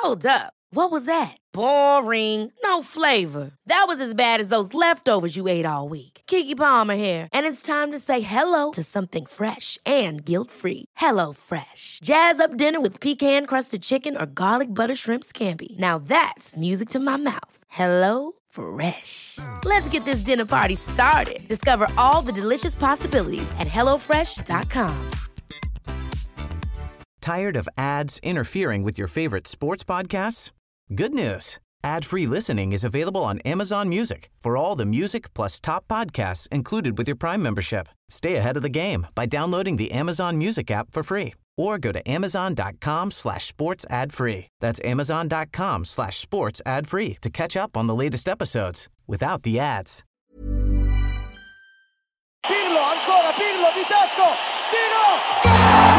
Hold up. What was that? Boring. No flavor. That was as bad as those leftovers you ate all week. Keke Palmer here, and it's time to say hello to something fresh and guilt-free. Hello Fresh. Jazz up dinner with pecan-crusted chicken or garlic butter shrimp scampi. Now that's music to my mouth. Hello Fresh. Let's get this dinner party started. Discover all the delicious possibilities at hellofresh.com. Tired of ads interfering with your favorite sports podcasts? Good news. Ad-free listening is available on Amazon Music for all the music plus top podcasts included with your Prime membership. Stay ahead of the game by downloading the Amazon Music app for free or go to amazon.com/sports ad free. That's amazon.com/sports ad free to catch up on the latest episodes without the ads. Pirlo, ancora Pirlo di tacco, tiro!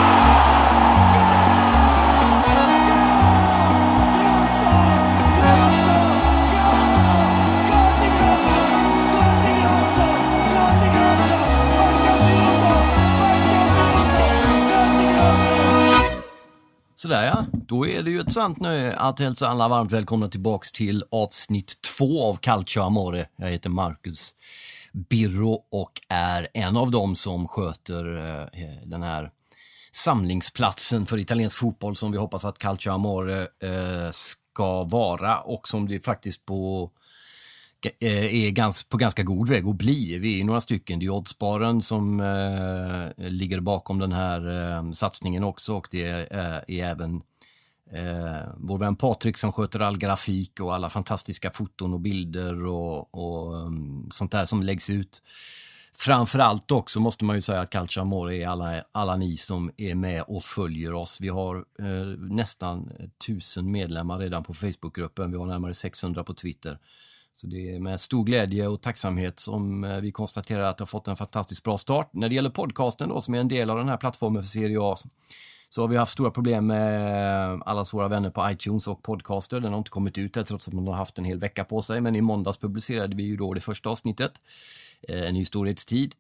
Sådär ja, då är det ju ett sant nöje att hälsa alla varmt välkomna tillbaks till avsnitt 2 av Calcio Amore. Jag heter Marcus Birro och är en av dem som sköter den här samlingsplatsen för italiensk fotboll som vi hoppas att Calcio Amore ska vara och som det faktiskt är på ganska god väg att bli. Vi är några stycken, det är Oddsbaren som ligger bakom den här satsningen också och det är även vår vän Patrik som sköter all grafik och alla fantastiska foton och bilder och sånt där som läggs ut. Framförallt också måste man ju säga att Calcio Amore är alla ni som är med och följer oss. Vi har nästan 1000 medlemmar redan på Facebookgruppen, vi har närmare 600 på Twitter. Så det är med stor glädje och tacksamhet som vi konstaterar att det har fått en fantastiskt bra start. När det gäller podcasten då, som är en del av den här plattformen för Serie A, så har vi haft stora problem med alla våra vänner på iTunes och Podcaster. Den har inte kommit ut trots att man har haft en hel vecka på sig. Men i måndags publicerade vi ju då det första avsnittet, En ny storhetstid,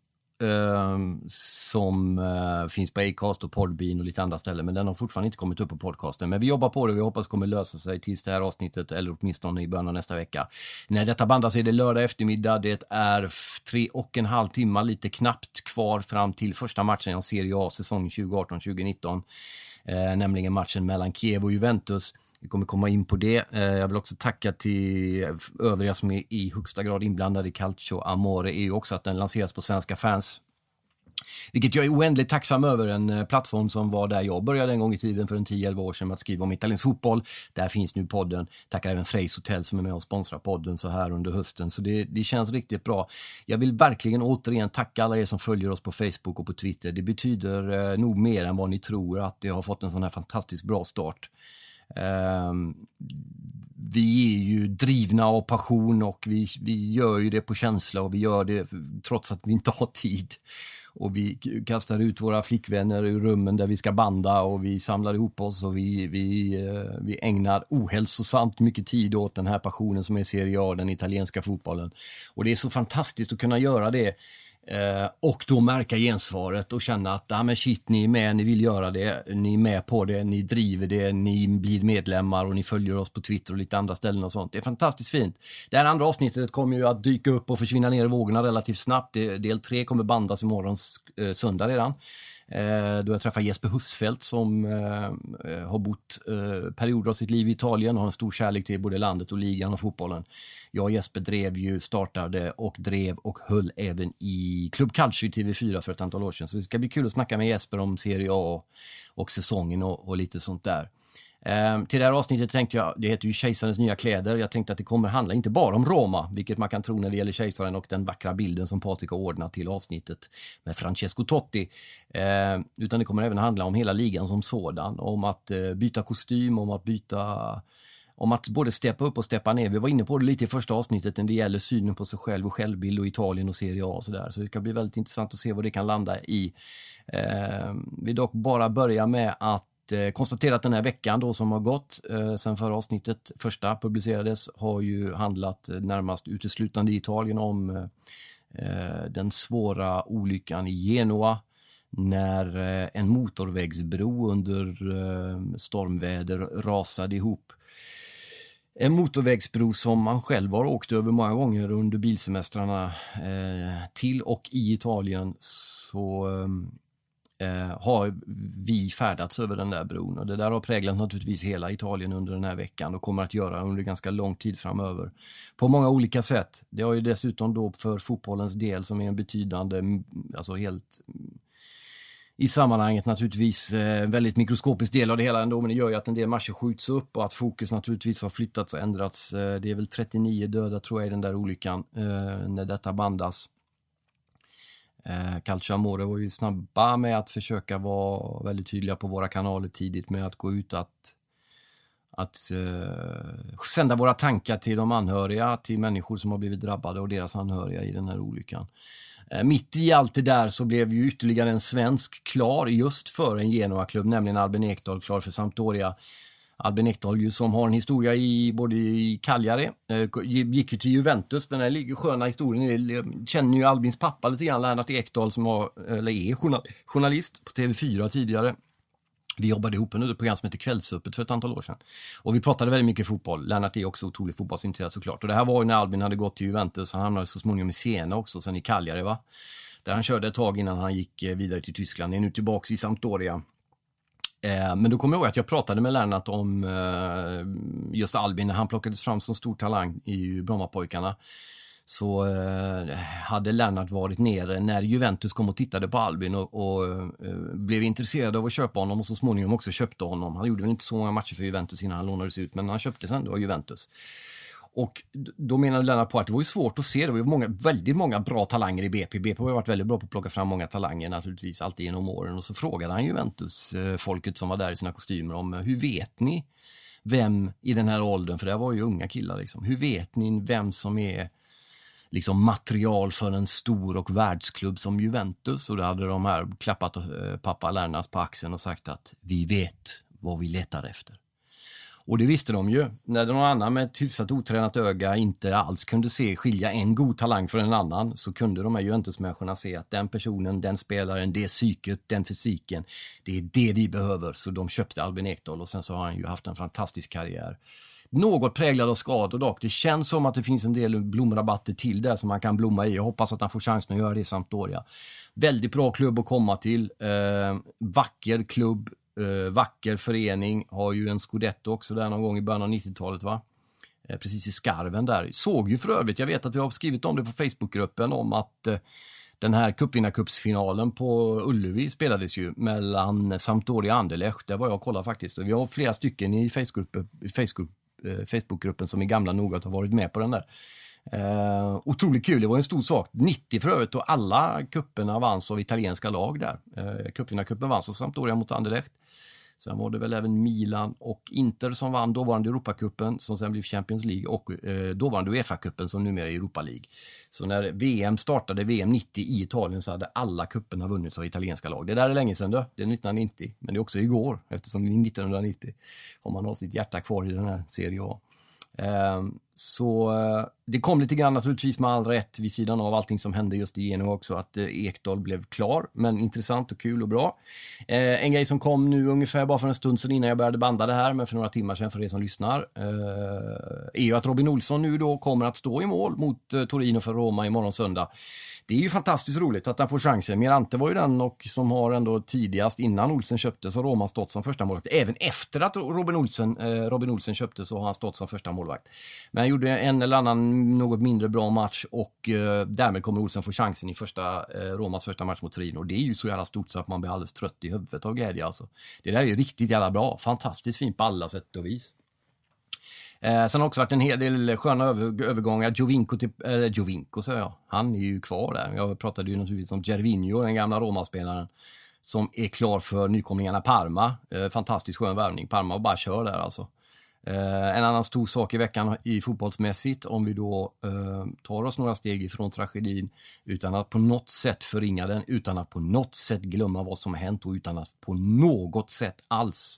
som finns på Acast och Podbean och lite andra ställen, men den har fortfarande inte kommit upp på podcasten. Men vi jobbar på det och vi hoppas kommer lösa sig tills det här avsnittet eller åtminstone i början av nästa vecka. När detta bandas är det lördag eftermiddag, det är 3,5 timmar lite knappt kvar fram till första matchen av Serie A säsong 2018-2019, nämligen matchen mellan Kiev och Juventus. Vi kommer komma in på det. Jag vill också tacka till övriga som är i högsta grad inblandade i Calcio Amore. Är ju också att den lanseras på svenska fans. Vilket jag är oändligt tacksam över. En plattform som var där jag började en gång i tiden för 10-11 år sedan med att skriva om italiensk fotboll. Där finns nu podden. Tackar även Freys Hotel som är med och sponsrar podden så här under hösten. Så det känns riktigt bra. Jag vill verkligen återigen tacka alla er som följer oss på Facebook och på Twitter. Det betyder nog mer än vad ni tror att det har fått en sån här fantastiskt bra start. Vi är ju drivna av passion och vi gör ju det på känsla och vi gör det trots att vi inte har tid. Och vi kastar ut våra flickvänner ur rummen där vi ska banda och vi samlar ihop oss och vi ägnar ohälsosamt mycket tid åt den här passionen som är Serie A, den italienska fotbollen. Och det är så fantastiskt att kunna göra det. Och då märka gensvaret och känna att men shit, ni är med, ni vill göra det, ni är med på det, ni driver det, ni blir medlemmar och ni följer oss på Twitter och lite andra ställen och sånt. Det är fantastiskt fint. Det här andra avsnittet kommer ju att dyka upp och försvinna ner i vågorna relativt snabbt. Del 3 kommer bandas imorgon söndag redan. Då jag träffar Jesper Husfeldt som har bott perioder av sitt liv i Italien och har en stor kärlek till både landet och ligan och fotbollen. Jag och Jesper startade och drev och höll även i Club Calcio i TV4 för ett antal år sedan. Så det ska bli kul att snacka med Jesper om Serie A och säsongen och lite sånt där. Till det här avsnittet tänkte jag, det heter ju Kejsarens nya kläder. Jag tänkte att det kommer handla inte bara om Roma, vilket man kan tro när det gäller kejsaren och den vackra bilden som Patrik har ordnat till avsnittet med Francesco Totti. Utan det kommer även handla om hela ligan som sådan, om att byta kostym, om att både steppa upp och steppa ner. Vi var inne på det lite i första avsnittet när det gäller synen på sig själv och självbild och Italien och Serie A och sådär. Så det ska bli väldigt intressant att se vad det kan landa i. Vi dock bara börja med att konstatera att den här veckan då som har gått sen förra avsnittet första publicerades har ju handlat närmast uteslutande i Italien om den svåra olyckan i Genoa när en motorvägsbro under stormväder rasade ihop. En motorvägsbro som man själv har åkt över många gånger under bilsemestrarna till och i Italien, så har vi färdats över den där bron. Och det där har präglat naturligtvis hela Italien under den här veckan och kommer att göra under ganska lång tid framöver. På många olika sätt. Det har ju dessutom då för fotbollens del, som är en betydande, alltså helt i sammanhanget naturligtvis väldigt mikroskopisk del av det hela ändå, men det gör ju att en del matcher skjuts upp och att fokus naturligtvis har flyttats och ändrats. Det är väl 39 döda tror jag i den där olyckan när detta bandas. Calcio Amore var ju snabba med att försöka vara väldigt tydliga på våra kanaler tidigt med att gå ut att sända våra tankar till de anhöriga, till människor som har blivit drabbade och deras anhöriga i den här olyckan. Mitt i allt det där så blev ju ytterligare en svensk klar just för en Genoa-klubb, nämligen Albin Ekdal, klar för Sampdoria. Albin Ekdal ju, som har en historia både i Cagliari, gick ju till Juventus. Den här sköna historien känner ju Albins pappa lite grann, Lennart Ekdal, som är journalist på TV4 tidigare. Vi jobbade ihop under ett program som heter Kvällsöppet för ett antal år sedan. Och vi pratade väldigt mycket fotboll. Lennart är också otroligt fotbollsintresserad såklart. Och det här var ju när Albin hade gått till Juventus. Han hamnade så småningom i Siena också, sen i Cagliari va. Där han körde ett tag innan han gick vidare till Tyskland. Är nu tillbaka i Sampdoria. Men då kommer jag ihåg att jag pratade med Lennart om just Albin när han plockades fram som stor talang i Brommapojkarna. Så hade Lennart varit nere när Juventus kom och tittade på Albin och blev intresserad av att köpa honom, och så småningom också köpte honom. Han gjorde väl inte så många matcher för Juventus innan han lånades ut, men han köpte sen då Juventus. Och då menade Lennart på att det var ju svårt att se. Det var ju väldigt många bra talanger i BP. BP har ju varit väldigt bra på att plocka fram många talanger naturligtvis alltid genom åren. Och så frågade han Juventus-folket som var där i sina kostymer om hur vet ni vem i den här åldern, för det var ju unga killar liksom, hur vet ni vem som är liksom material för en stor och världsklubb som Juventus? Och då hade de här klappat pappa Lennart på axeln och sagt att vi vet vad vi letar efter. Och det visste de ju. När någon annan med ett hyfsat otränat öga inte alls kunde skilja en god talang från en annan, så kunde de här Juventus-människorna se att den personen, den spelaren, det psyket, den fysiken, det är det vi behöver. Så de köpte Albin Ekdal, och sen så har han ju haft en fantastisk karriär. Något präglad av skador dock. Det känns som att det finns en del blomrabatter till där som man kan blomma i. Jag hoppas att han får chansen att göra det i Sampdoria. Väldigt bra klubb att komma till. Vacker klubb. Vacker förening, har ju en Scudetto också där någon gång i början av 90-talet va? Precis i skarven där. Såg ju för övrigt, jag vet att vi har skrivit om det på Facebookgruppen, om att den här cupvinnarcupsfinalen på Ullevi spelades ju mellan Sampdoria och Anderlecht. Det var jag och kollade faktiskt. Och vi har flera stycken i Facebookgruppen som är gamla nog att ha varit med på den där. Otroligt kul, det var en stor sak. 90 för övrigt, och alla kupperna vanns av italienska lag där. Cupvinnarcupen vanns av Sampdoria mot Anderlecht. Sen var det väl även Milan och Inter som vann dåvarande Europacupen, som sen blev Champions League, och dåvarande UEFA-cupen som numera är Europa League. Så när VM startade, VM 90 i Italien, så hade alla kupperna vunnits av italienska lag. Det där är länge sedan då, det är 1990, men det är också igår, eftersom det är 1990 om man har sitt hjärta kvar i den här serien A. Så det kom lite grann naturligtvis med all rätt vid sidan av allting som hände just i Genoa också, att Ekdal blev klar, men intressant och kul och bra. En grej som kom nu ungefär bara för en stund sedan innan jag började banda det här, men för några timmar sedan för er som lyssnar, är ju att Robin Olsson nu då kommer att stå i mål mot Torino för Roma imorgon söndag. Det är ju fantastiskt roligt att han får chansen. Mirante var ju den och som har ändå tidigast innan Olsen köpte så Roma stått som första målvakt. Även efter att Robin Olsen köpte så har han stått som första målvakt. Men han gjorde en eller annan något mindre bra match, och därmed kommer Olsen få chansen i Romas första match mot Torino. Det är ju så jävla stort så att man blir alldeles trött i huvudet av glädje alltså. Det där är ju riktigt jävla bra. Fantastiskt fint på alla sätt och vis. Sen har också varit en hel del sköna övergångar. Giovinco säger jag. Han är ju kvar där. Jag pratade ju naturligtvis om Gervinho, den gamla Roma-spelaren, som är klar för nykomlingarna Parma. Fantastiskt skön värvning. Parma bara kör där alltså. En annan stor sak i veckan i fotbollsmässigt, om vi då tar oss några steg ifrån tragedin utan att på något sätt förringa den, utan att på något sätt glömma vad som har hänt och utan att på något sätt alls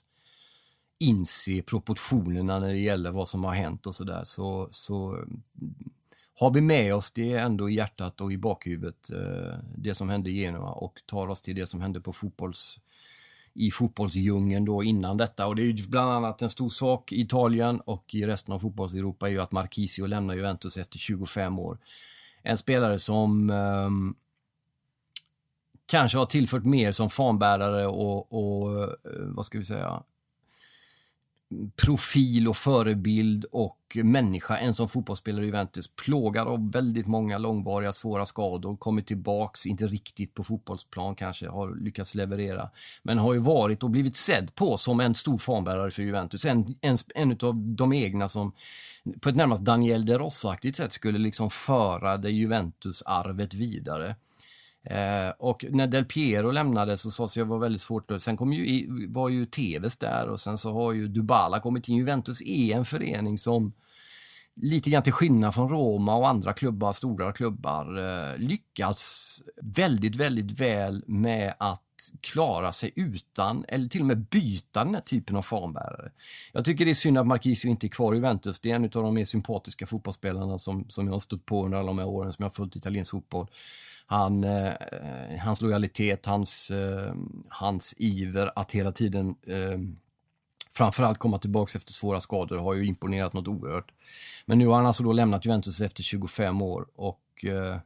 inse proportionerna när det gäller vad som har hänt och sådär, så har vi med oss det ändå i hjärtat och i bakhuvudet, det som hände i Genoa, och tar oss till det som hände i fotbollsdjungeln då innan detta. Och det är ju bland annat en stor sak i Italien och i resten av fotbollseuropa är ju att Marchisio lämnar Juventus efter 25 år. En spelare som kanske har tillfört mer som fanbärare och vad ska vi säga, profil och förebild och människa än som fotbollsspelare i Juventus. Plågad av väldigt många långvariga svåra skador, kommit tillbaks, inte riktigt på fotbollsplan kanske, har lyckats leverera, men har ju varit och blivit sedd på som en stor fanbärare för Juventus. En av de egna som på ett närmast Daniel De Rossa-aktigt sätt skulle liksom föra det Juventus-arvet vidare. Och när Del Piero lämnade så sa sig det var väldigt svårt. Sen var ju TVs där, och sen så har ju Dybala kommit in. Juventus är en förening som lite grann till skillnad från Roma och andra klubbar, stora klubbar, lyckas väldigt, väldigt väl med att klara sig utan eller till och med byta den här typen av fanbärare. Jag tycker det är synd att Marchisio inte är kvar i Juventus. Det är en av de mer sympatiska fotbollsspelarna som jag har stått på under alla de här åren som jag har följt italiensk fotboll. Hans lojalitet, hans iver att hela tiden framförallt komma tillbaka efter svåra skador har ju imponerat något oerhört. Men nu har han alltså då lämnat Juventus efter 25 år och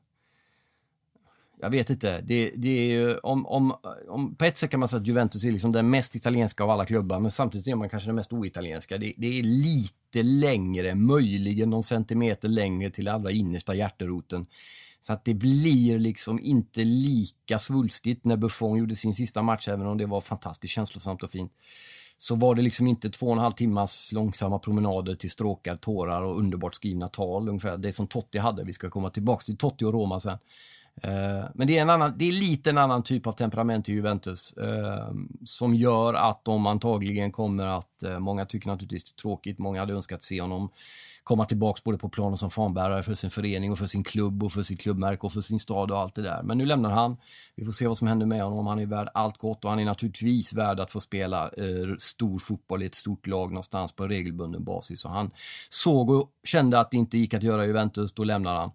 jag vet inte, det är ju om på ett sätt kan man säga att Juventus är liksom den mest italienska av alla klubbar, men samtidigt är man kanske den mest oitalienska. Det är lite längre, möjligen någon centimeter längre till allra innersta hjärteroten. Så att det blir liksom inte lika svulstigt. När Buffon gjorde sin sista match, även om det var fantastiskt känslosamt och fint, så var det liksom inte 2,5 timmars långsamma promenader till stråkar, tårar och underbart skrivna tal. Ungefär det som Totti hade. Vi ska komma tillbaka till Totti och Roma sen. Men det är lite en annan typ av temperament i Juventus som gör att de antagligen kommer att, många tycker naturligtvis det är tråkigt, många hade önskat se honom komma tillbaka både på planen som fanbärare för sin förening och för sin klubb och för sitt klubbmärke och för sin stad och allt det där. Men nu lämnar han. Vi får se vad som händer med honom. Han är värd allt gott och han är naturligtvis värd att få spela stor fotboll i ett stort lag någonstans på regelbunden basis. Och han såg och kände att det inte gick att göra Juventus, då lämnar han.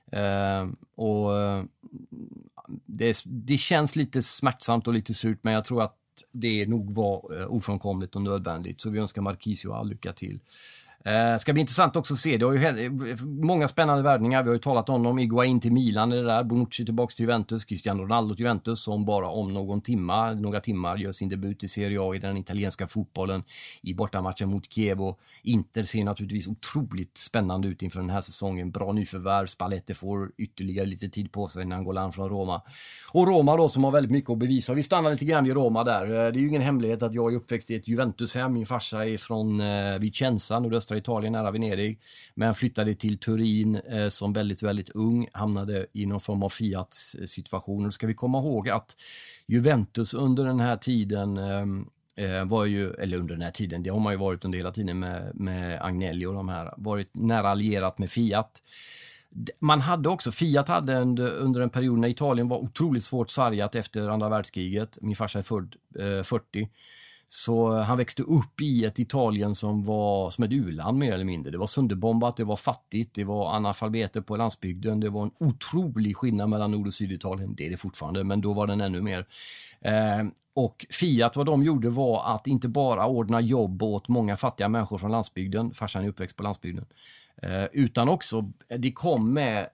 Det känns lite smärtsamt och lite surt, men jag tror att det nog var ofrånkomligt och nödvändigt, så vi önskar Marchisio all lycka till. Ska bli intressant också att se. Det har ju många spännande värvningar. Vi har ju talat om dem. Higuain till Milan är det där. Bonucci tillbaka till Juventus. Cristiano Ronaldo till Juventus, som bara om några timmar gör sin debut i Serie A i den italienska fotbollen i bortamatchen mot Chievo. Inter ser naturligtvis otroligt spännande ut inför den här säsongen. Bra nyförvärv. Spalletti får ytterligare lite tid på sig när han går land från Roma. Och Roma då, som har väldigt mycket att bevisa. Vi stannar lite grann vid Roma där. Det är ju ingen hemlighet att jag är uppväxt i ett Juventus-hem. Min farsa är från Vicenza, nordöstra Italien nära Venedig, men flyttade till Turin som väldigt, väldigt ung, hamnade i någon form av Fiat-situation. Och ska vi komma ihåg att Juventus under den här tiden var ju, eller under den här tiden, det har man ju varit under hela tiden med Agnelli och de här, varit nära allierat med Fiat. Man hade också, Fiat hade under en period när Italien var otroligt svårt sargat efter andra världskriget. Min farsa är född 40. Så han växte upp i ett Italien som var som ett u-land mer eller mindre. Det var sönderbombat, det var fattigt, det var analfabeter på landsbygden. Det var en otrolig skillnad mellan Nord- och Syditalien. Det är det fortfarande, men då var den ännu mer. Och Fiat, vad de gjorde var att inte bara ordna jobb åt många fattiga människor från landsbygden. Farsan är uppväxt på landsbygden. Utan också, det kom med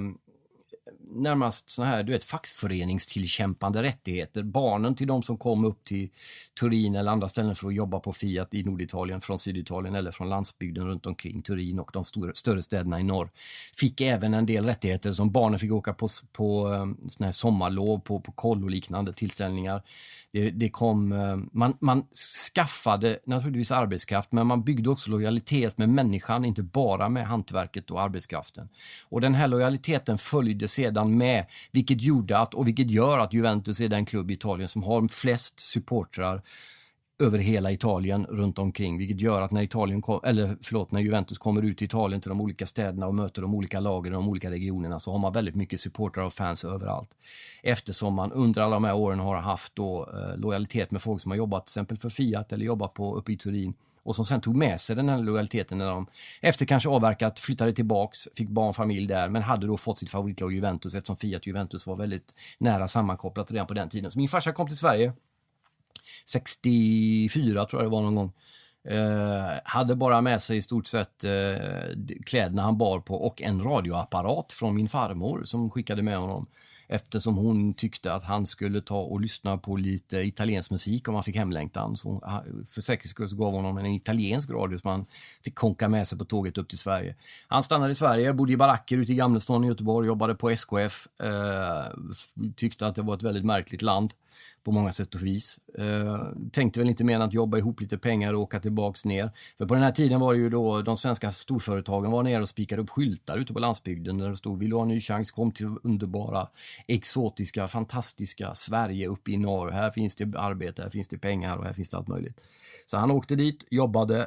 närmast så här, fackföreningstillkämpande rättigheter. Barnen till de som kom upp till Turin eller andra ställen för att jobba på Fiat i Norditalien, från Syditalien eller från landsbygden runt omkring Turin och de större städerna i norr, fick även en del rättigheter, som barnen fick åka på såna här sommarlov på koll och liknande tillställningar. Det kom, man skaffade naturligtvis arbetskraft, men man byggde också lojalitet med människan, inte bara med hantverket och arbetskraften. Och den här lojaliteten följde sedan med, vilket gör att Juventus är den klubb i Italien som har flest supportrar över hela Italien runt omkring, vilket gör att när Juventus kommer ut i Italien till de olika städerna och möter de olika lagen och de olika regionerna, så har man väldigt mycket supportrar och fans överallt. Eftersom man under alla de här åren har haft då lojalitet med folk som har jobbat till exempel för Fiat eller jobbat uppe i Turin och som sen tog med sig den här lojaliteten när de efter kanske avverkat flyttade tillbaks, fick barn, familj där, men hade då fått sitt favoritlag Juventus eftersom Fiat Juventus var väldigt nära sammankopplat redan på den tiden. Så min farsa kom till Sverige 64 tror jag det var någon gång. Hade bara med sig i stort sett kläderna han bar på och en radioapparat från min farmor som skickade med honom eftersom hon tyckte att han skulle ta och lyssna på lite italiensk musik om han fick hemlängtan. Så för säkerhets skull så gav honom en italiensk radio som han fick konka med sig på tåget upp till Sverige. Han stannade i Sverige, bodde i baracker ute i Gamlestan i Göteborg, jobbade på SKF, tyckte att det var ett väldigt märkligt land på många sätt och vis. Tänkte väl inte mer än att jobba ihop lite pengar och åka tillbaks ner. För på den här tiden var det ju då de svenska storföretagen var nere och spikade upp skyltar ute på landsbygden där det stod vill du ha en ny chans, kom till underbara, exotiska, fantastiska Sverige uppe i norr. Här finns det arbete, här finns det pengar och här finns det allt möjligt. Så han åkte dit, jobbade,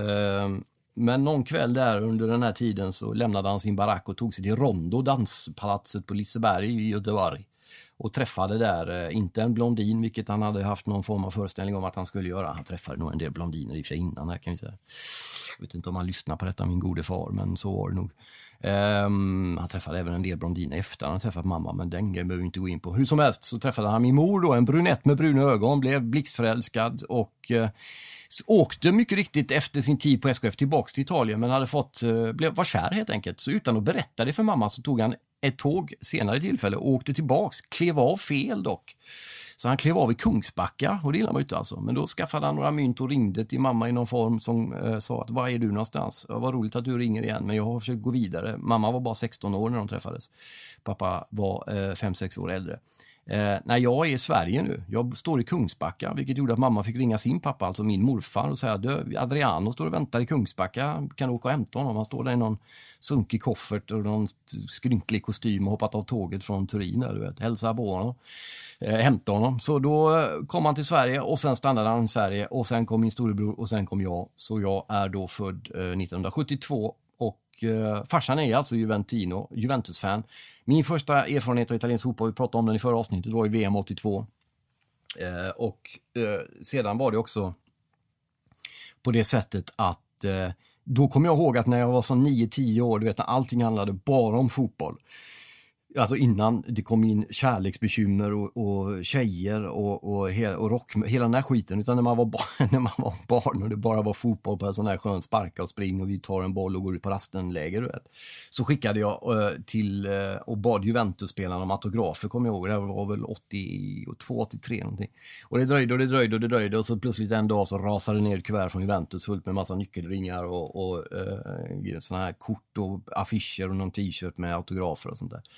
men någon kväll där under den här tiden så lämnade han sin barack och tog sig till Rondo, danspalatset på Liseberg i Göteborg. Och träffade där, inte en blondin, vilket han hade haft någon form av föreställning om att han skulle göra. Han träffade nog en del blondiner i och för sig innan här kan vi säga. Jag vet inte om han lyssnar på detta, min gode far, men så var det nog. Han träffade även en del blondiner efter han träffat mamma, men den behöver vi inte gå in på. Hur som helst så träffade han min mor då, en brunett med bruna ögon, blev blixtförälskad och åkte mycket riktigt efter sin tid på SKF tillbaks till Italien, men hade var kär helt enkelt. Så utan att berätta det för mamma så tog han ett tåg senare tillfälle och åkte tillbaks, klev av fel dock. Så han klev av i Kungsbacka och det gillar man inte alltså. Men då skaffade han några mynt och ringde till mamma i någon form som sa att var är du någonstans? Ja, vad roligt att du ringer igen, men jag har försökt gå vidare. Mamma var bara 16 år när de träffades. Pappa var 5-6 år äldre. Nej, jag är i Sverige nu. Jag står i Kungsbacka, vilket gjorde att mamma fick ringa sin pappa, alltså min morfar, och säga Adriano står och väntar i Kungsbacka, kan du åka och hämta honom? Han står där i någon sunkig koffert och någon skrynklig kostym och hoppat av tåget från Turin där, du vet. Hälsa på honom, hämta honom. Så då kom han till Sverige och sen stannade han i Sverige och sen kom min storebror och sen kom jag. Så jag är då född 1972 och farsan är alltså Juventus-fan. Min första erfarenhet av italiensk fotboll, vi pratade om den i förra avsnittet, var i VM 82. Sedan var det också på det sättet att då kommer jag ihåg att när jag var så 9-10 år, du vet när allting handlade bara om fotboll. Alltså innan det kom in kärleksbekymmer och tjejer och rock, hela den här skiten, utan när man var barn och det bara var fotboll på en sån här skön sparka och spring och vi tar en boll och går ut på rastenläger, du vet. Så skickade jag till och bad Juventus-spelarna om autografer, kommer jag ihåg. Det var väl 82-83 någonting. Och det dröjde och så plötsligt en dag så rasade ner ett kuvert från Juventus fullt med massa nyckelringar och såna här kort och affischer och någon t-shirt med autografer och sånt där.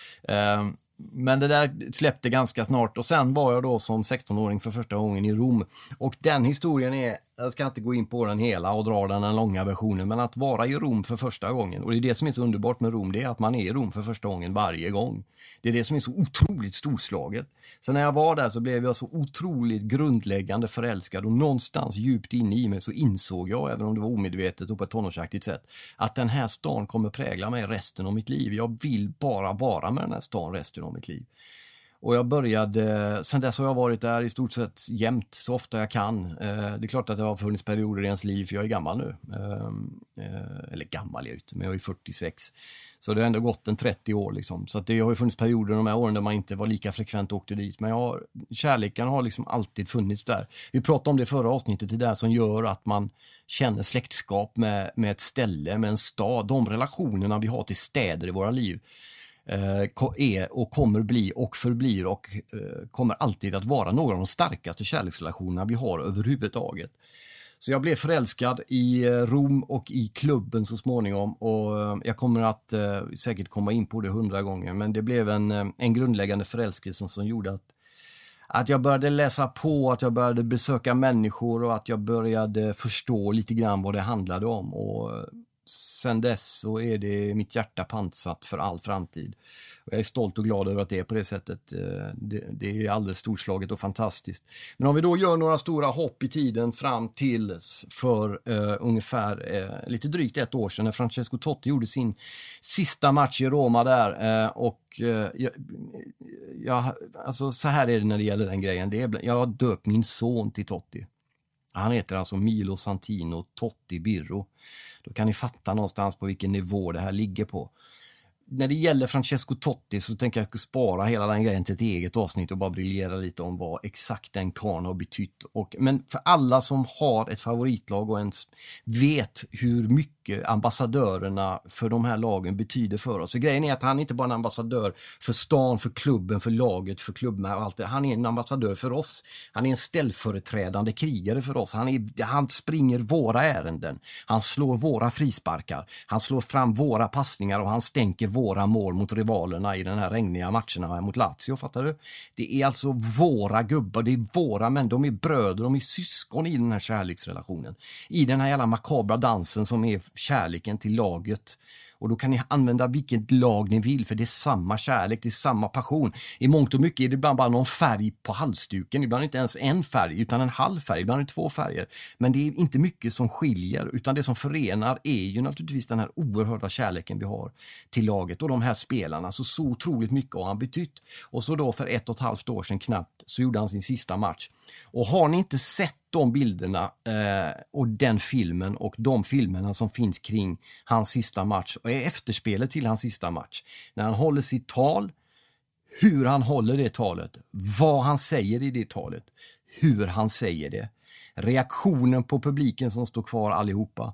Men det där släppte ganska snart och sen var jag då som 16-åring för första gången i Rom, och den historien är, jag ska inte gå in på den hela och dra den långa versionen, men att vara i Rom för första gången, och det är det som är så underbart med Rom, det är att man är i Rom för första gången varje gång. Det är det som är så otroligt storslaget. Så när jag var där så blev jag så otroligt grundläggande förälskad, och någonstans djupt inne i mig så insåg jag, även om det var omedvetet och på ett tonårsaktigt sätt, att den här stan kommer prägla mig resten av mitt liv. Jag vill bara vara med den här stan resten av mitt liv. Och jag började, sen dess har jag varit där i stort sett jämt, så ofta jag kan. Det är klart att det har funnits perioder i ens liv, för jag är gammal nu. Eller gammal är jag inte, men jag är 46. Så det har ändå gått en 30 år liksom. Så att det har ju funnits perioder de här åren där man inte var lika frekvent och åkte dit. Men kärleken har liksom alltid funnits där. Vi pratade om det förra avsnittet, det där som gör att man känner släktskap med ett ställe, med en stad. De relationerna vi har till städer i våra liv är och kommer bli och förblir och kommer alltid att vara några av de starkaste kärleksrelationerna vi har överhuvudtaget. Så jag blev förälskad i Rom och i klubben så småningom, och jag kommer att säkert komma in på det 100 gånger, men det blev en grundläggande förälskelse som gjorde att jag började läsa på, att jag började besöka människor och att jag började förstå lite grann vad det handlade om, och sen dess så är det mitt hjärta pantsatt för all framtid. Och jag är stolt och glad över att det är på det sättet. Det är alldeles storslaget och fantastiskt. Men om vi då gör några stora hopp i tiden fram till för ungefär lite drygt ett år sedan, när Francesco Totti gjorde sin sista match i Roma där. Alltså så här är det när det gäller den grejen. Jag har döpt min son till Totti. Han heter alltså Milo Santino Totti Birro. Då kan ni fatta någonstans på vilken nivå det här ligger på. När det gäller Francesco Totti så tänker jag spara hela den grejen till ett eget avsnitt och bara briljera lite om vad exakt den karln har betytt. Men för alla som har ett favoritlag och ens vet hur mycket ambassadörerna för de här lagen betyder för oss. Så grejen är att han inte bara är en ambassadör för stan, för klubben, för laget, för klubben och allt det. Han är en ambassadör för oss. Han är en ställföreträdande krigare för oss. Han springer våra ärenden. Han slår våra frisparkar. Han slår fram våra passningar och han stänker våra mål mot rivalerna i den här regniga matcherna mot Lazio, fattar du? Det är alltså våra gubbar, det är våra män, de är bröder, de är syskon i den här kärleksrelationen. I den här jävla makabra dansen som är kärleken till laget. Och då kan ni använda vilket lag ni vill, för det är samma kärlek, det är samma passion. I mångt och mycket är det ibland bara någon färg på halsduken, ibland inte ens en färg utan en halv färg, ibland är det 2 färger. Men det är inte mycket som skiljer, utan det som förenar är ju naturligtvis den här oerhörda kärleken vi har till laget och de här spelarna. Så otroligt mycket har han betytt. Och så då för 1,5 år sedan knappt så gjorde han sin sista match. Och har ni inte sett de bilderna och den filmen och de filmerna som finns kring hans sista match och är efterspelet till hans sista match, när han håller sitt tal, hur han håller det talet, vad han säger i det talet, hur han säger det, reaktionen på publiken som står kvar allihopa.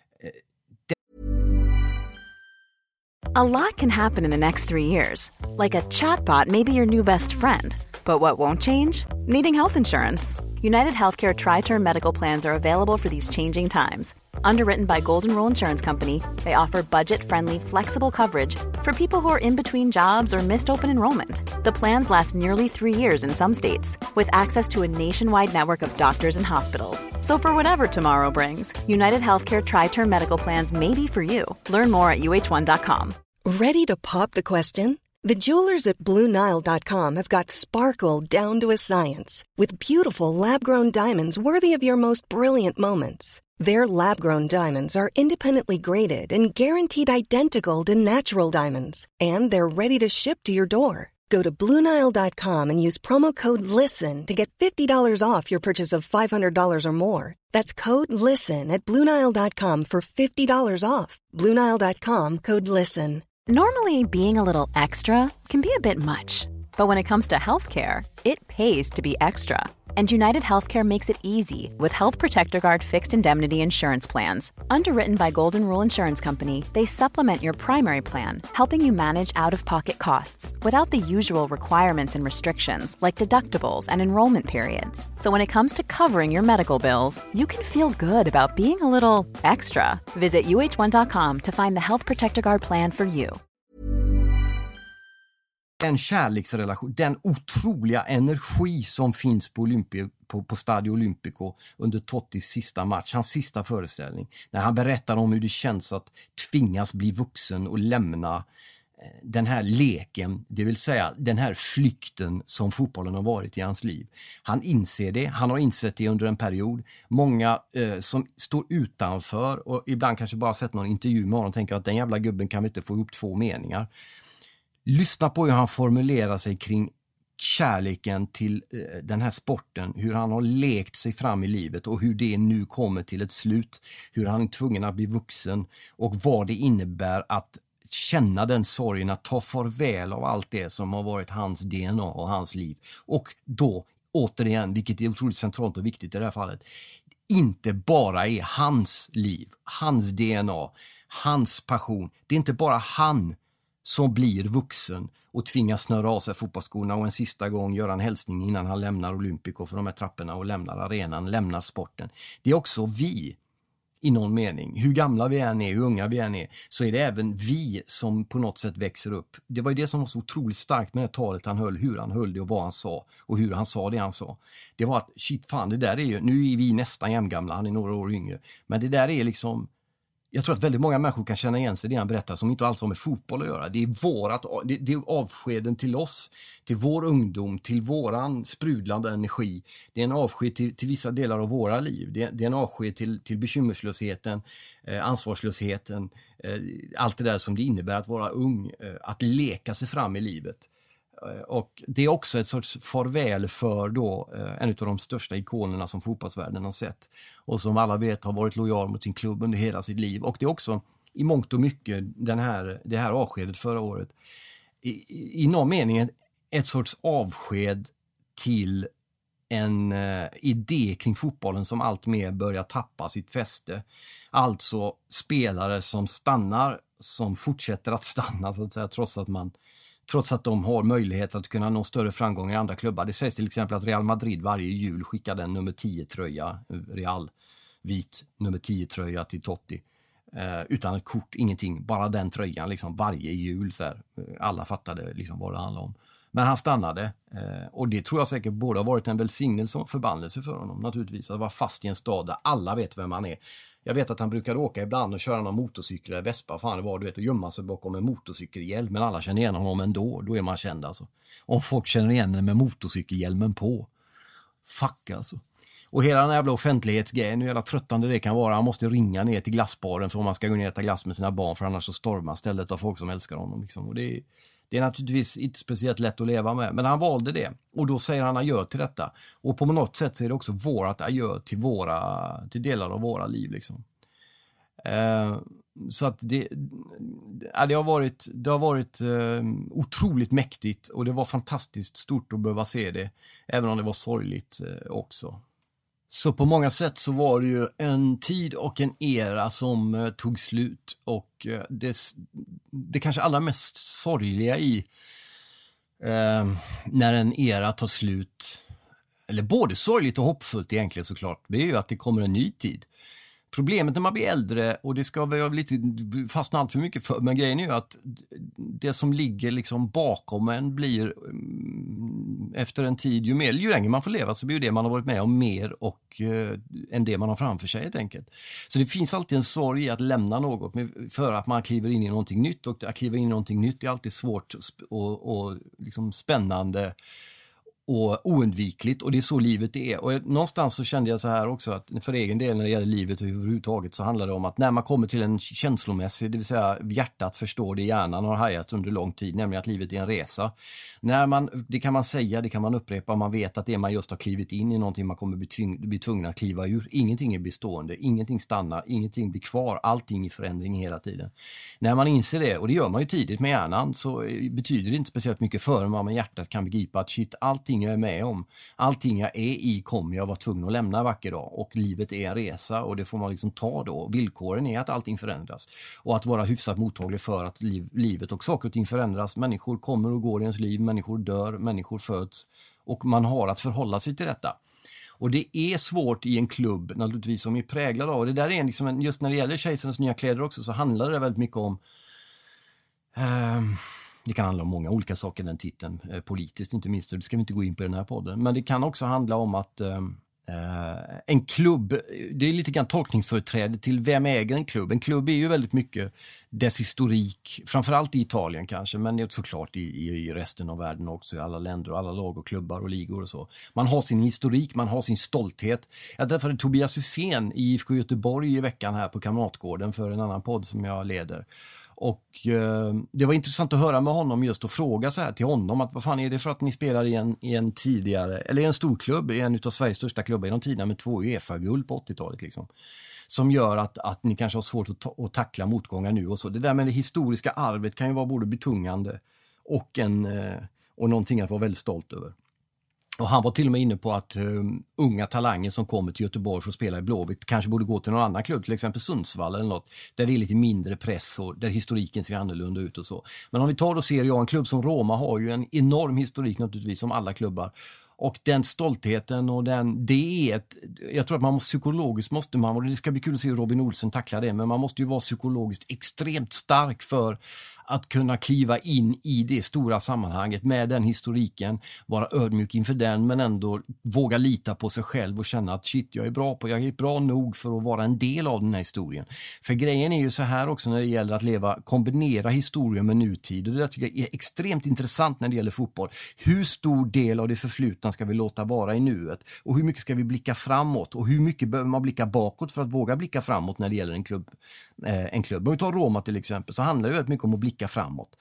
A lot can happen in the next 3 years. Like a chatbot may be your new best friend. But what won't change? Needing health insurance. United Healthcare Tri-Term Medical Plans are available for these changing times. Underwritten by Golden Rule Insurance Company, they offer budget-friendly, flexible coverage for people who are in between jobs or missed open enrollment. The plans last nearly 3 years in some states, with access to a nationwide network of doctors and hospitals. So for whatever tomorrow brings, United Healthcare Tri-Term Medical Plans may be for you. Learn more at uh1.com. Ready to pop the question? The jewelers at BlueNile.com have got sparkle down to a science with beautiful lab-grown diamonds worthy of your most brilliant moments. Their lab-grown diamonds are independently graded and guaranteed identical to natural diamonds, and they're ready to ship to your door. Go to BlueNile.com and use promo code LISTEN to get $50 off your purchase of $500 or more. That's code LISTEN at BlueNile.com for $50 off. BlueNile.com, code LISTEN. Normally, being a little extra can be a bit much, but when it comes to healthcare, it pays to be extra. And United Healthcare makes it easy with Health Protector Guard fixed indemnity insurance plans. Underwritten by Golden Rule Insurance Company, they supplement your primary plan, helping you manage out-of-pocket costs without the usual requirements and restrictions like deductibles and enrollment periods. So when it comes to covering your medical bills, you can feel good about being a little extra. Visit uh1.com to find the Health Protector Guard plan for you. Den kärleksrelation, den otroliga energi som finns på Stadio Olimpico under Tottis sista match, hans sista föreställning. När han berättar om hur det känns att tvingas bli vuxen och lämna den här leken, det vill säga den här flykten som fotbollen har varit i hans liv. Han inser det, han har insett det under en period. Många som står utanför och ibland kanske bara sett någon intervju med honom och tänker att den jävla gubben kan vi inte få ihop 2 meningar. Lyssna på hur han formulerar sig kring kärleken till den här sporten, hur han har lekt sig fram i livet och hur det nu kommer till ett slut, hur han är tvungen att bli vuxen och vad det innebär att känna den sorgen, att ta farväl av allt det som har varit hans DNA och hans liv. Och då, återigen, vilket är otroligt centralt och viktigt i det här fallet, inte bara är hans liv, hans DNA, hans passion. Det är inte bara han som blir vuxen och tvingas snöra av sig fotbollsskorna och en sista gång göra en hälsning innan han lämnar Olympico för de här trapporna och lämnar arenan, lämnar sporten. Det är också vi i någon mening. Hur gamla vi än är, hur unga vi än är, så är det även vi som på något sätt växer upp. Det var ju det som var så otroligt starkt med det talet han höll, hur han höll det och vad han sa och hur han sa det han sa. Det var att shit fan, det där är ju, nu är vi nästan jämngamla, han är några år yngre, men det där är liksom, jag tror att väldigt många människor kan känna igen sig det han berättar som inte alls har med fotboll att göra. Det är det är avskeden till oss, till vår ungdom, till våran sprudlande energi. Det är en avsked till vissa delar av våra liv. Det är en avsked till bekymmerslösheten, ansvarslösheten, allt det där som det innebär att vara ung, att leka sig fram i livet. Och det är också ett sorts farväl för då en av de största ikonerna som fotbollsvärlden har sett. Och som alla vet har varit lojal mot sin klubb under hela sitt liv. Och det är också i mångt och mycket det här avskedet förra året. I någon mening ett sorts avsked till en idé kring fotbollen som allt mer börjar tappa sitt fäste. Alltså spelare som stannar, som fortsätter att stanna så att säga, trots att de har möjlighet att kunna nå större framgång i andra klubbar. Det sägs till exempel att Real Madrid varje jul skickade en nummer 10-tröja, Real vit nummer 10-tröja till Totti. Utan ett kort, ingenting, bara den tröjan liksom, varje jul. Så här. Alla fattade liksom vad det handlade om. Men han stannade och det tror jag säkert både har varit en välsignelse och förbannelse för honom naturligtvis. Att vara fast i en stad där alla vet vem han är. Jag vet att han brukar åka ibland och köra någon motorcykel eller Vespa, fan det var, du vet, och gömma sig bakom en motorcykelhjälm. Men alla känner igen honom ändå, då är man känd alltså. Om folk känner igen den med motorcykelhjälmen på. Fuck alltså. Och hela den jävla offentlighetsgrejen, hur jävla tröttande det kan vara. Han måste ringa ner till glassbaren för om man ska gå ner och äta glass med sina barn, för annars så stormar stället av folk som älskar honom. Liksom. Och det är naturligtvis inte speciellt lätt att leva med. Men han valde det. Och då säger han adjö till detta. Och på något sätt så är det också vårat adjö till delar av våra liv. Liksom. Så att det har varit otroligt mäktigt. Och det var fantastiskt stort att behöva se det. Även om det var sorgligt också. Så på många sätt så var det ju en tid och en era som tog slut. Och det kanske allra mest sorgliga i när en era tar slut, eller både sorgligt och hoppfullt egentligen såklart, det är ju att det kommer en ny tid. Problemet när man blir äldre, och det ska väl lite fastna allt för mycket för, men grejen är ju att det som ligger liksom bakom en blir efter en tid, ju längre man får leva så blir det man har varit med om mer och än det man har framför sig helt enkelt. Så det finns alltid en sorg i att lämna något för att man kliver in i någonting nytt, och att kliva in i någonting nytt är alltid svårt och liksom spännande och oundvikligt, och det är så livet är. Och någonstans så kände jag så här också, att för egen del när det gäller livet överhuvudtaget så handlar det om att när man kommer till en känslomässig, det vill säga hjärtat förstår det, hjärnan har hajat under lång tid, nämligen att livet är en resa. Det kan man säga, det kan man upprepa, man vet att det man just har klivit in i någonting man kommer bli tvungen att kliva ur. Ingenting är bestående, ingenting stannar, ingenting blir kvar, allting är förändring hela tiden. När man inser det, och det gör man ju tidigt med hjärnan, så betyder det inte speciellt mycket förrän man med hjärtat kan begripa att shit, allting jag är med om, allting jag är i kommer jag vara tvungen att lämna vacker dag, och livet är en resa och det får man liksom ta då. Villkoren är att allting förändras och att vara hyfsat mottaglig för att livet och saker och ting förändras. Människor kommer och går i ens liv, människor dör, människor föds, och man har att förhålla sig till detta. Och det är svårt i en klubb naturligtvis som är präglad av, det där är liksom just när det gäller Kejsarens nya kläder också, så handlar det väldigt mycket om det kan handla om många olika saker, den titeln, politiskt inte minst, det ska vi inte gå in på i den här podden, men det kan också handla om att en klubb, det är lite grann tolkningsföreträde till vem äger en klubb. En klubb är ju väldigt mycket dess historik, framförallt i Italien kanske, men såklart i resten av världen också, i alla länder och alla lag och klubbar och ligor och så. Man har sin historik, man har sin stolthet. Jag träffade Tobias Hysén i IFK Göteborg i veckan här på Kamratgården för en annan podd som jag leder. Och det var intressant att höra med honom just och fråga så här till honom att vad fan är det för att ni spelar i en tidigare, eller i en stor klubb, i en av Sveriges största klubbar i de tiderna med 2 UEFA-guld på 80-talet liksom, som gör att ni kanske har svårt att tackla motgångar nu och så. Det där med det historiska arvet kan ju vara både betungande och någonting att vara väldigt stolt över. Och han var till och med inne på att unga talanger som kommer till Göteborg för att spela i Blåvitt kanske borde gå till någon annan klubb, till exempel Sundsvall eller något, där det är lite mindre press och där historiken ser annorlunda ut och så. Men om vi tar och ser, jag en klubb som Roma har ju en enorm historik naturligtvis som alla klubbar. Och den stoltheten och jag tror att man psykologiskt måste man, och det ska bli kul att se Robin Olsen tackla det, men man måste ju vara psykologiskt extremt stark för att kunna kliva in i det stora sammanhanget med den historiken, vara ödmjuk inför den, men ändå våga lita på sig själv och känna att shit, jag är bra nog för att vara en del av den här historien. För grejen är ju så här också när det gäller att kombinera historien med nutid, och det tycker jag är extremt intressant när det gäller fotboll. Hur stor del av det förflutna ska vi låta vara i nuet, och hur mycket ska vi blicka framåt, och hur mycket behöver man blicka bakåt för att våga blicka framåt när det gäller en klubb. Om vi tar Roma till exempel, så handlar det väldigt mycket om att blicka framåt.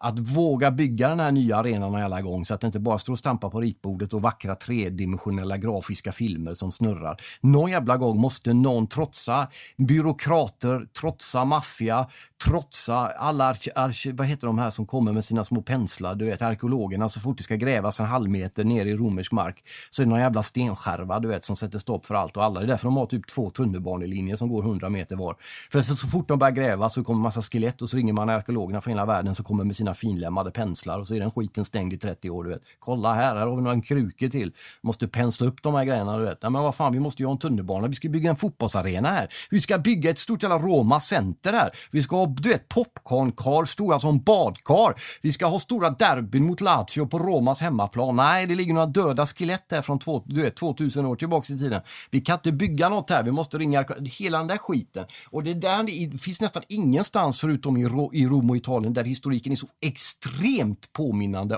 Att våga bygga den här nya arenan alla gång så att det inte bara står och stampar på ritbordet och vackra tredimensionella grafiska filmer som snurrar. Någon jävla gång måste någon trotsa byråkrater, trotsa maffia, trotsa alla vad heter de här som kommer med sina små penslar, du vet, arkeologerna, så fort det ska grävas en halv meter ner i romersk mark så är det någon jävla stenskärva, du vet, som sätter stopp för allt och alla. Det är därför de har typ 2 tunnelbanelinjer som går 100 meter var. För så fort de börjar gräva så kommer massa skelett och så ringer man arkeologerna från hela världen som kommer med sina finlämmade penslar och så är den skiten stängd i 30 år, du vet. Kolla här har vi några krukor till. Måste pensla upp de här grejerna, du vet. Ja, men vad fan, vi måste ju ha en tunnelbana. Vi ska bygga en fotbollsarena här. Vi ska bygga ett stort jävla Roma center här. Vi ska ha, du vet, popcornkar, stora som badkar. Vi ska ha stora derbyn mot Lazio på Romas hemmaplan. Nej, det ligger några döda skelett där från 2000 år tillbaka i tiden. Vi kan inte bygga något här. Vi måste ringa hela den där skiten. Och det finns nästan ingenstans förutom i Rom och Italien där historiken är så extremt påminnande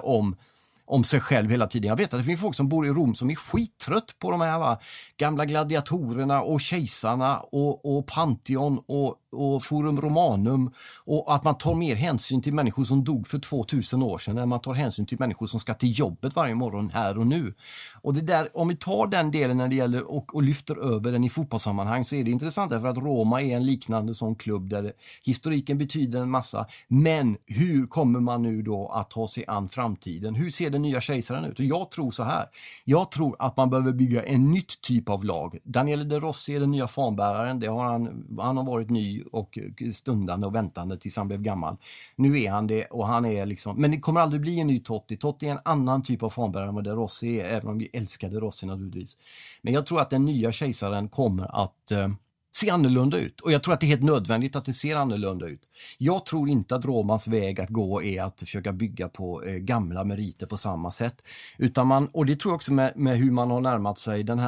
om sig själv hela tiden. Jag vet att det finns folk som bor i Rom som är skittrött på de här gamla gladiatorerna och kejsarna och Pantheon och Forum Romanum, och att man tar mer hänsyn till människor som dog för 2000 år sedan än man tar hänsyn till människor som ska till jobbet varje morgon här och nu. Och det där, om vi tar den delen när det gäller och lyfter över den i fotbollssammanhang, så är det intressant därför att Roma är en liknande sån klubb där historiken betyder en massa. Men hur kommer man nu då att ta sig an framtiden? Hur ser den nya kejsaren ut? Och jag tror så här. Jag tror att man behöver bygga en nytt typ av lag. Daniele De Rossi är den nya fanbäraren. Det har han har varit ny och stundande och väntande tills han blev gammal. Nu är han det, och han är liksom, men det kommer aldrig bli en ny Totti. Totti är en annan typ av fanbärare än vad De Rossi är, även om vi älskade Rossi naturligtvis. Men jag tror att den nya kejsaren kommer att se annorlunda ut. Och jag tror att det är helt nödvändigt att det ser annorlunda ut. Jag tror inte att Romas väg att gå är att försöka bygga på gamla meriter på samma sätt. Utan och det tror jag också med hur man har närmat sig den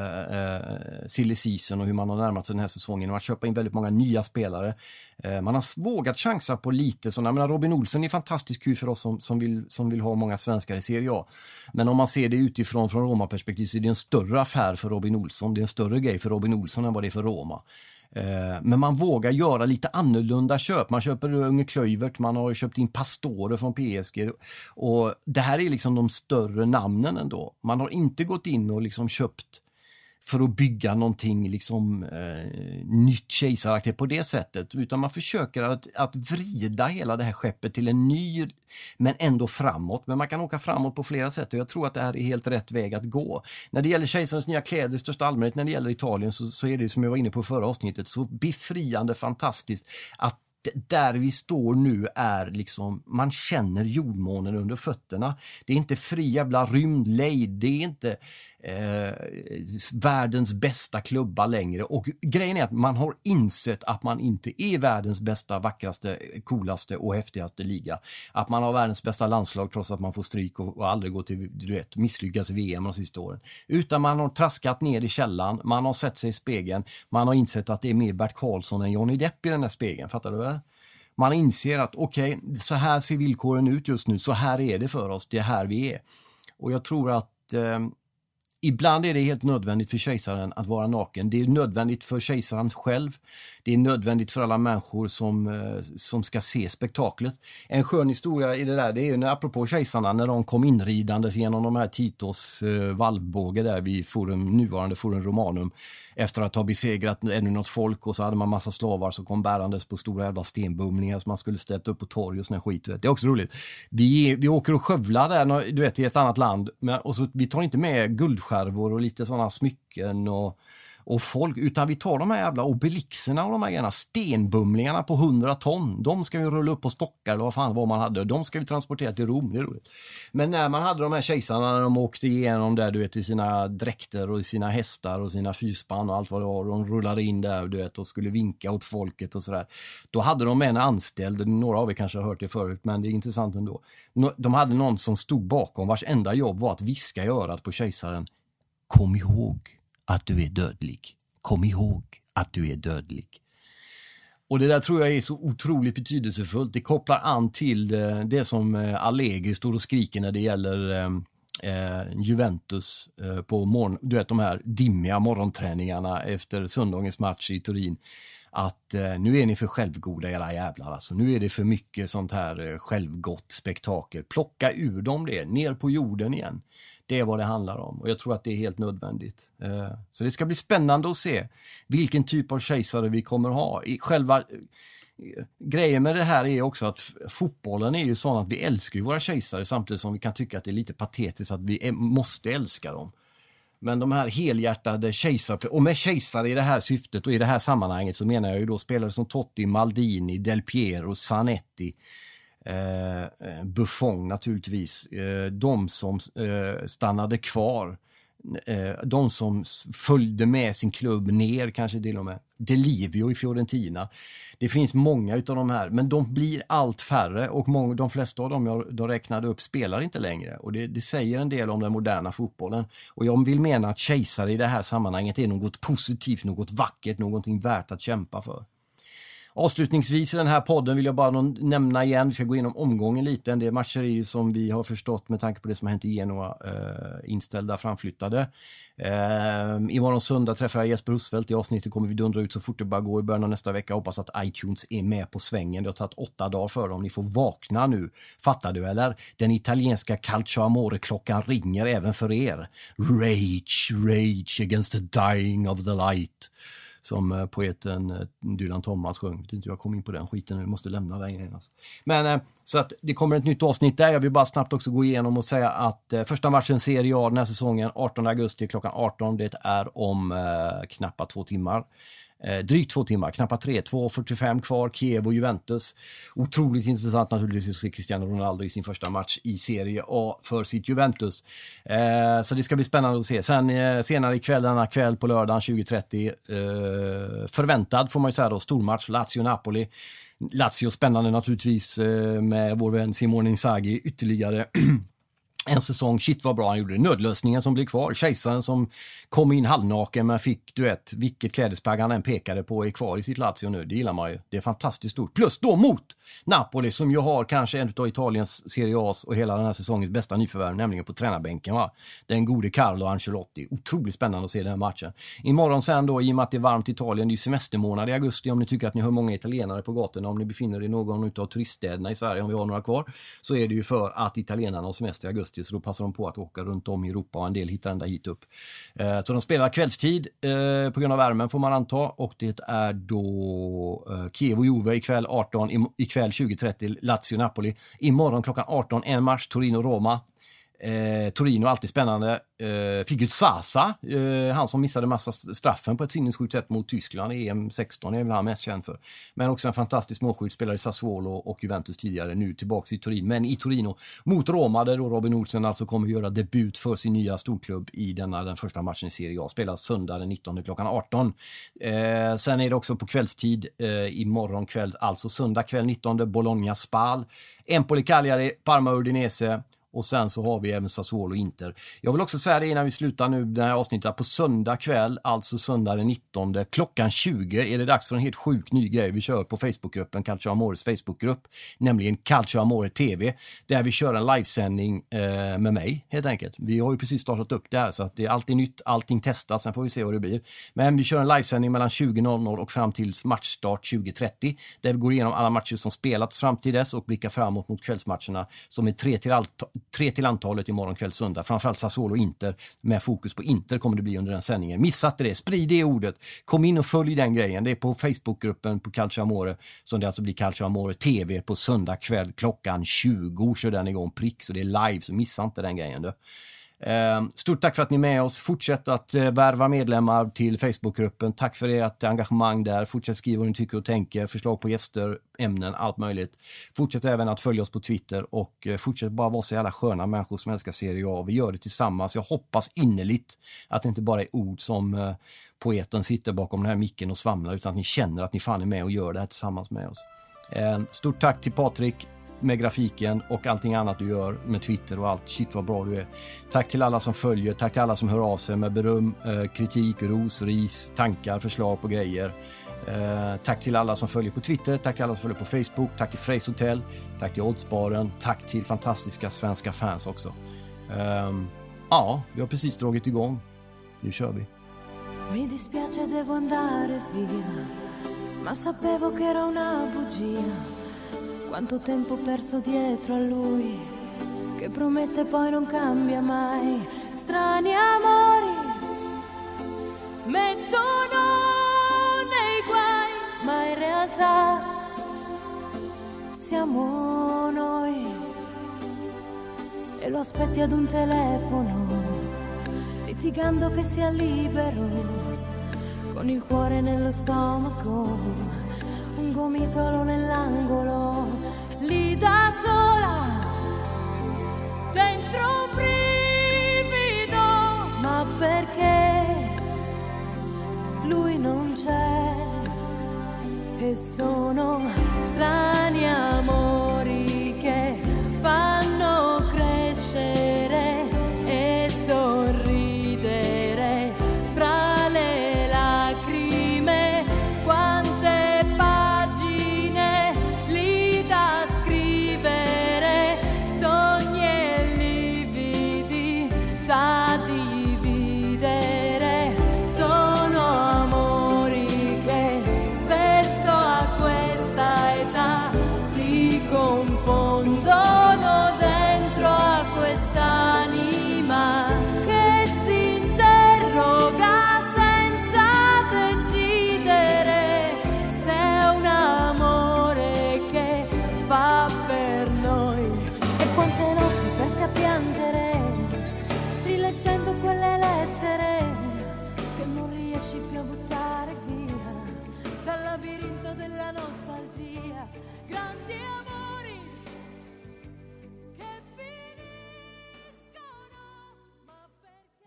här silly season och hur man har närmat sig den här säsongen och att köpa in väldigt många nya spelare. Man har vågat chansa på lite sådana. Jag menar, Robin Olsen är fantastiskt kul för oss som vill ha många svenskar i Serie A. Men om man ser det utifrån från Roma-perspektiv så är det en större affär för Robin Olsson. Det är en större grej för Robin Olsson än vad det är för Roma. Men man vågar göra lite annorlunda köp. Man köper Unge Klöivert, man har köpt in Pastore från PSG. Och det här är liksom de större namnen ändå. Man har inte gått in och liksom köpt för att bygga någonting liksom nytt kejsaraktigt på det sättet, utan man försöker att vrida hela det här skeppet till en ny, men ändå framåt. Men man kan åka framåt på flera sätt och jag tror att det här är helt rätt väg att gå. När det gäller kejsarens nya kläder i största allmänhet, när det gäller Italien så är det, som jag var inne på förra avsnittet, så befriande fantastiskt att där vi står nu är liksom, man känner jordmånen under fötterna. Det är inte fri jävla rymdlejd, det är inte världens bästa klubba längre. Och grejen är att man har insett att man inte är världens bästa, vackraste, coolaste och häftigaste liga. Att man har världens bästa landslag trots att man får stryk och aldrig gå till, du vet, misslyckas i VM de sista åren. Utan man har traskat ner i källan, man har sett sig i spegeln, man har insett att det är mer Bert Karlsson än Johnny Depp i den där spegeln, fattar du väl? Man inser att okej, så här ser villkoren ut just nu, så här är det för oss, det är här vi är. Och jag tror att ibland är det helt nödvändigt för kejsaren att vara naken. Det är nödvändigt för kejsaren själv. Det är nödvändigt för alla människor som ska se spektaklet. En skön historia i det där, det är ju apropå kejsarna, när de kom inridandes genom de här Titos valvbåge där vid nuvarande Forum Romanum, efter att ha besegrat ännu något folk, och så hade man massa slavar som kom bärandes på stora jävla stenbumlingar som man skulle ställa upp på torg och sån här skit. Det är också roligt. Vi åker och skövlar där, du vet, i ett annat land, och så vi tar inte med guldskärvor och lite sådana smycken och folk, utan vi tar de här jävla obelixerna och de här jävla stenbumlingarna på 100 ton. De ska vi rulla upp på stockar eller vad fan vad man hade. De ska vi transportera till Rom, det är roligt. Men när man hade de här kejsarna, när de åkte igenom där, du vet, i sina dräkter och i sina hästar och sina fyrspann och allt vad det var, de rullade in där, du vet, och skulle vinka åt folket och sådär. Då hade de en anställd, några av er kanske har hört det förut, men det är intressant ändå. De hade någon som stod bakom, vars enda jobb var att viska i örat på kejsaren: kom ihåg att du är dödlig. Kom ihåg att du är dödlig. Och det där tror jag är så otroligt betydelsefullt. Det kopplar an till det som Allegri står och skriker när det gäller Juventus på du vet, de här dimmiga morgonträningarna efter söndagens match i Turin, att nu är ni för självgoda era jävlar, alltså nu är det för mycket sånt här självgott spektakel. Plocka ur dem det, ner på jorden igen. Det är vad det handlar om, och jag tror att det är helt nödvändigt. Så det ska bli spännande att se vilken typ av kejsare vi kommer ha. Själva grejen med det här är också att fotbollen är ju sån att vi älskar ju våra kejsare, samtidigt som vi kan tycka att det är lite patetiskt att vi måste älska dem. Men de här helhjärtade kejsare, och med kejsare i det här syftet och i det här sammanhanget så menar jag ju då spelare som Totti, Maldini, Del Piero, Zanetti, Buffon naturligtvis, de som stannade kvar, de som följde med sin klubb ner, kanske till och med Delivio i Fiorentina. Det finns många utav de här, men de blir allt färre, och de flesta av dem de räknade upp spelar inte längre, och det säger en del om den moderna fotbollen. Och jag vill mena att kejsare i det här sammanhanget är något positivt, något vackert, någonting värt att kämpa för. Avslutningsvis i den här podden vill jag bara nämna igen, vi ska gå igenom omgången lite. En del matcher är ju, som vi har förstått med tanke på det som har hänt i Genoa, inställda, framflyttade. Imorgon söndag träffar jag Jesper Husfeldt. I avsnittet kommer vi dundra ut så fort det bara går i början av nästa vecka. Hoppas att iTunes är med på svängen. Det har tagit 8 dagar för dem. Ni får vakna nu. Fattar du eller? Den italienska Calcio Amore-klockan ringer även för er. Rage against the dying of the light. Som poeten Dylan Thomas sjöng. Jag vet inte, jag kom in på den skiten nu. Jag måste lämna den igen. Alltså. Men så att det kommer ett nytt avsnitt där. Jag vill bara snabbt också gå igenom och säga att första matchen Serie A den här säsongen 18 augusti klockan 18. Det är om knappt 2 timmar. Drygt 2 timmar, knappt 3, 2:45 kvar, Kiev och Juventus. Otroligt intressant naturligtvis att se Cristiano Ronaldo i sin första match i Serie A för sitt Juventus. Så det ska bli spännande att se. Sen senare ikväll, denna kväll på lördagen 20:30, förväntad får man ju säga då, stormatch Lazio-Napoli. Lazio spännande naturligtvis med vår vän Simone Inzaghi ytterligare en säsong. Shit vad bra han gjorde det. Nödlösningen som blev kvar. Kejsaren som kom in halvnaken men fick, du vet, vilket klädesplagg han än pekade på är kvar i sitt Lazio nu. Det gillar man ju. Det är fantastiskt stort. Plus då mot Napoli som ju har kanske en av Italiens Serie A's och hela den här säsongens bästa nyförvärv, nämligen på tränarbänken, va? Den gode Carlo Ancelotti. Otroligt spännande att se den här matchen. Imorgon sen då, i och med att det är varmt i Italien, det är ju semestermånad i augusti, om ni tycker att ni hör många italienare på gatorna, om ni befinner er i någon av turiststäderna i Sverige, om vi har några kvar, så är det ju för att italienarna har semester i augusti, så då passar de på att åka runt om i Europa och en del hittar ända hit upp. Så de spelar kvällstid på grund av värmen får man anta, och det är då Kiev och Juve ikväll 18, ikväll 20:30 Lazio-Napoli. Imorgon klockan 18 en match Torino-Roma. Torino alltid spännande. Fick ut Sasa, han som missade massa straffen på ett sinnessjukt sätt mot Tyskland i EM16 är väl han mest känd för. Men också en fantastisk målskytt, spelare i Sassuolo och Juventus tidigare, nu tillbaks i Turin. Men i Torino mot Roma, där då Robin Olsen alltså kommer göra debut för sin nya storklubb i den första matchen i Serie A. Spelas söndag den 19 klockan 18. Sen är det också på kvällstid imorgon kväll, alltså söndag kväll 19, Bologna Spal, Empoli Cagliari, Parma Udinese. Och sen så har vi även Sassuolo och Inter. Jag vill också säga det innan vi slutar nu det här avsnittet. På söndag kväll, alltså söndag den 19, klockan 20 är det dags för en helt sjuk ny grej. Vi kör på Facebookgruppen, Calcio Amores Facebookgrupp, nämligen Calcio Amore TV. Där vi kör en livesändning med mig helt enkelt. Vi har ju precis startat upp det här, så att det är alltid nytt, allting testat. Sen får vi se vad det blir. Men vi kör en livesändning mellan 20.00 och fram till matchstart 20:30. Där vi går igenom alla matcher som spelats fram till dess och blickar framåt mot kvällsmatcherna som är 3 till antalet imorgon kväll söndag. Framförallt Sassuolo och Inter. Med fokus på Inter kommer det bli under den sändningen. Missa inte det. Sprid det ordet. Kom in och följ den grejen. Det är på Facebookgruppen på Calcio Amore som det alltså blir Calcio Amore TV på söndag kväll klockan 20. Kör den igång prick, så det är live, så missa inte den grejen då. Stort tack för att ni är med oss. Fortsätt att värva medlemmar till Facebookgruppen. Tack för ert engagemang där. Fortsätt skriva vad ni tycker och tänker, förslag på gäster, ämnen, allt möjligt. Fortsätt även att följa oss på Twitter och fortsätt bara vara så jävla sköna människor som älskar Serie A. Vi gör det tillsammans. Jag hoppas innerligt att det inte bara är ord som poeten sitter bakom den här micken och svamlar, utan att ni känner att ni fan är med och gör det här tillsammans med oss. Stort tack till Patrik med grafiken och allting annat du gör med Twitter och allt. Shit vad bra du är. Tack till alla som följer, tack till alla som hör av sig med beröm, kritik, ros, ris, tankar, förslag på grejer. Tack till alla som följer på Twitter, tack till alla som följer på Facebook, tack till Freys Hotel, tack till Oddsbaren, tack till fantastiska svenska fans också. Ja, vi har precis dragit igång. Nu kör vi. Mi dispiace, devo andare via, ma sapevo che era una bugia. Quanto tempo perso dietro a lui, che promette poi non cambia mai. Strani amori mettono nei guai, ma in realtà siamo noi. E lo aspetti ad un telefono, litigando che sia libero, con il cuore nello stomaco, un gomitolo nell'angolo, lì da sola, dentro un brivido, ma perché lui non c'è? E sono strani amori che fanno crescere e sorridere fra le lacrime. Quante pagine lì da scrivere, sogni e lividi da dividere. Sono amori che spesso a questa età si confondono dentro a quest'anima che si interroga senza decidere se è un amore che fa per noi. E quante notti pensi a piangere, rileggendo quelle lettere che non riesci più a buttare via dal labirinto della nostalgia. Grandi amori che finiscono, ma perché?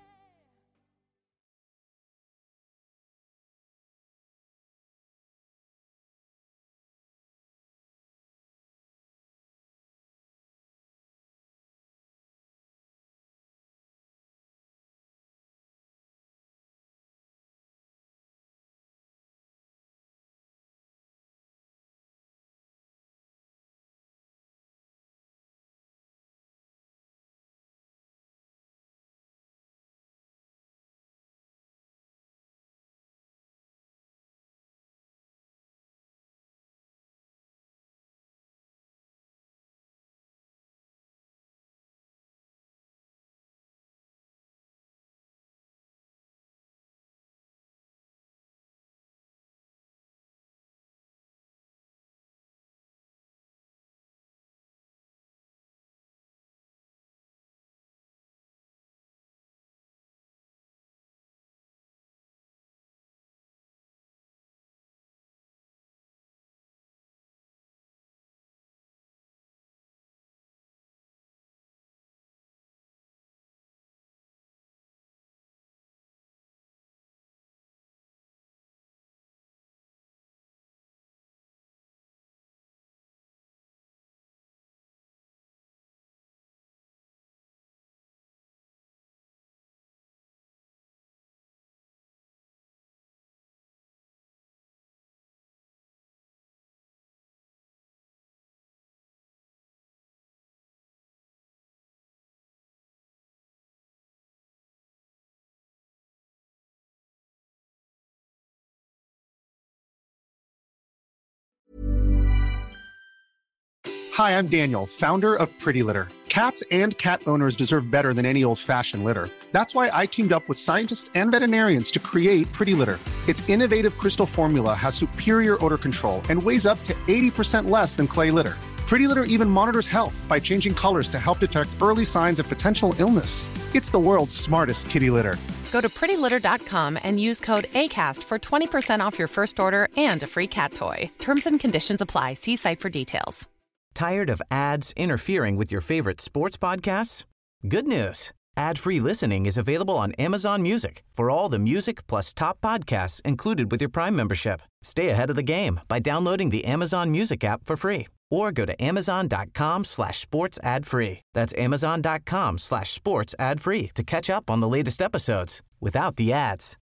Hi, I'm Daniel, founder of Pretty Litter. Cats and cat owners deserve better than any old-fashioned litter. That's why I teamed up with scientists and veterinarians to create Pretty Litter. Its innovative crystal formula has superior odor control and weighs up to 80% less than clay litter. Pretty Litter even monitors health by changing colors to help detect early signs of potential illness. It's the world's smartest kitty litter. Go to prettylitter.com and use code ACAST for 20% off your first order and a free cat toy. Terms and conditions apply. See site for details. Tired of ads interfering with your favorite sports podcasts? Good news. Ad-free listening is available on Amazon Music for all the music plus top podcasts included with your Prime membership. Stay ahead of the game by downloading the Amazon Music app for free or go to amazon.com/sports ad free. That's amazon.com/sports ad free to catch up on the latest episodes without the ads.